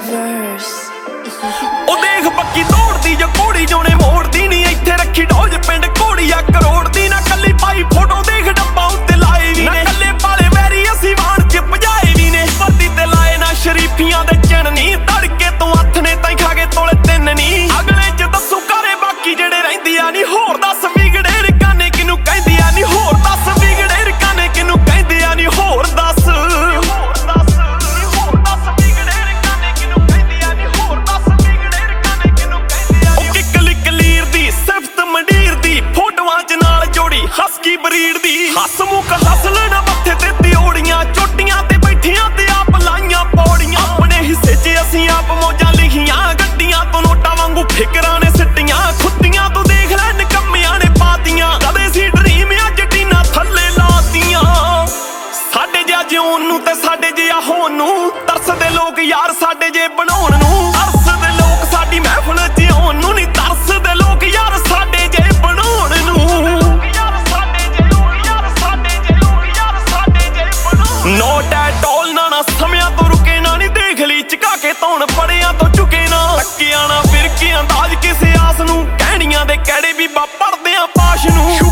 ਉਹ ਦੇਖ ਪੱਕੀ ਦੌੜਦੀ ਜੋ ਘੋੜੀ ਜੋਨੇ ਮੋੜਦੀ ਨੀ ਇੱਥੇ ਰੱਖੀ ਡੋਜ ਪਿੰਡ ਘੋੜੀਆ ਕਰੋੜ ਦੀ ਨਾ ਕੱਲੀ ਪਾਈ ਫੋਟੋ ਦੇਖ ਡੱਬਾ ਉੱਤੇ ਲਾਏ ਵੀ ਨੇ ਕੱਲੇ ਪਾਲੇ ਵੈਰੀ ਅਸੀਂ ਵਾਣ ਚ ਭਜਾਏ ਵੀ ਨੇ ਵਰਦੀ ਤੇ ਲਾਏ ਨਾ ਸ਼ਰੀਫੀਆਂ ਦੇ ਚਿੰਨ ਨੀ ਤੜਕੇ ਤੋਂ ਹੱਥ ਨੇ ਤਾਈ ਖਾ ਕੇ ਤੋਲੇ ਤਿੰਨ ਨੀ ਅਗਲੇ ਚ ਦੱਸੂ ਘਰੇ ਬਾਕੀ ਜਿਹੜੇ ਰਹਿੰਦੀਆਂ ਨੀ ਹੋਰ ਦੱਸ ਵਿਗੜੇ ਰਕਾਨੇ ਕਿਨੂੰ ਕਹਿੰਦੀਆਂ ਨੀ ਹੋਰ ਦੱਸ ਵਿਗੜੇ ਰਕਾਨੇ ਕਿਨੂੰ ਕਹਿੰਦੀਆਂ ਨੀ ਹੋਰ ਦੱਸ ਹਸਕੀ ਬਰੀਡ ਦੀ ਹੱਸ ਮੁੱਕ ਹੱਸ ਲੈਣਾ ਮੱਥੇ ਤੇ ਤਿਉੜੀਆਂ ਚੋਟੀਆਂ ਤੇ ਬੈਠੀਆਂ ਤੇ ਆਪ ਲਾਈਆਂ ਪੌੜੀਆਂ ਆਪਣੇ ਹਿੱਸੇ 'ਚ ਅਸੀਂ ਆਪ ਮੌਜਾਂ ਲਿਖੀਆਂ ਗੱਡੀਆਂ ਤੋਂ ਨੋਟਾਂ ਵਾਂਗੂ ਫਿਕਰਾਂ ਨੇ ਸਿੱਟੀਆਂ ਖੁੱਦੀਆਂ ਤੋਂ ਦੇਖ ਲੈ ਨਿਕੰਮਿਆਂ ਨੇ ਪਾਤੀਆਂ ਕਦੇ ਸੀ ਡਰੀਮ ਅੱਜ ਟੀਨਾ ਥੱਲੇ ਲਾਤੀਆਂ ਸਾਡੇ ਜਿਹਾ ਜਿਉਣ ਨੂੰ ਤੇ ਸਾਡੇ ਜਿਹਾ ਹੋਣ ਨੂੰ ਤਰਸਦੇ ਲੋਕ ਯਾਰ ਸਾਡੇ ਜੇ ਬਣਾਉਣ ਨੂੰ ਤਰਸਦੇ ਲੋਕ ਸਾਡੀ ਮਹਿਫਲ 'ਚ ਆਉਣ ਨੂੰ ਨਹੀਂ ਤਰਸਦੇ ਲੋਕ ਯਾਰ ਸਾਡੇ ਜੇ ਬਣਾਉਣ ਨੂੰ ਨੋਟ ਐਟ ਆਲ ਨਾ ਸਮਿਆਂ ਤੋਂ ਰੁਕੇ ਨਾ ਨੀ ਦੇਖ ਲਈ ਝੁਕਾ ਕੇ ਧੌਣ ਪੜਿਆਂ ਤੋਂ ਝੁਕੇ ਨਾ ਟੱਕਿਆਂ ਨਾ ਫਿਰ ਕੇ ਅੰਦਾਜ਼ ਕਿਸੇ ਆਸ ਨੂੰ ਕਹਿਣੀਆਂ ਦੇ ਕਿਹੜੇ ਬੀਬਾ ਪੜਦੇ ਆ ਪਾਸ਼ ਨੂੰ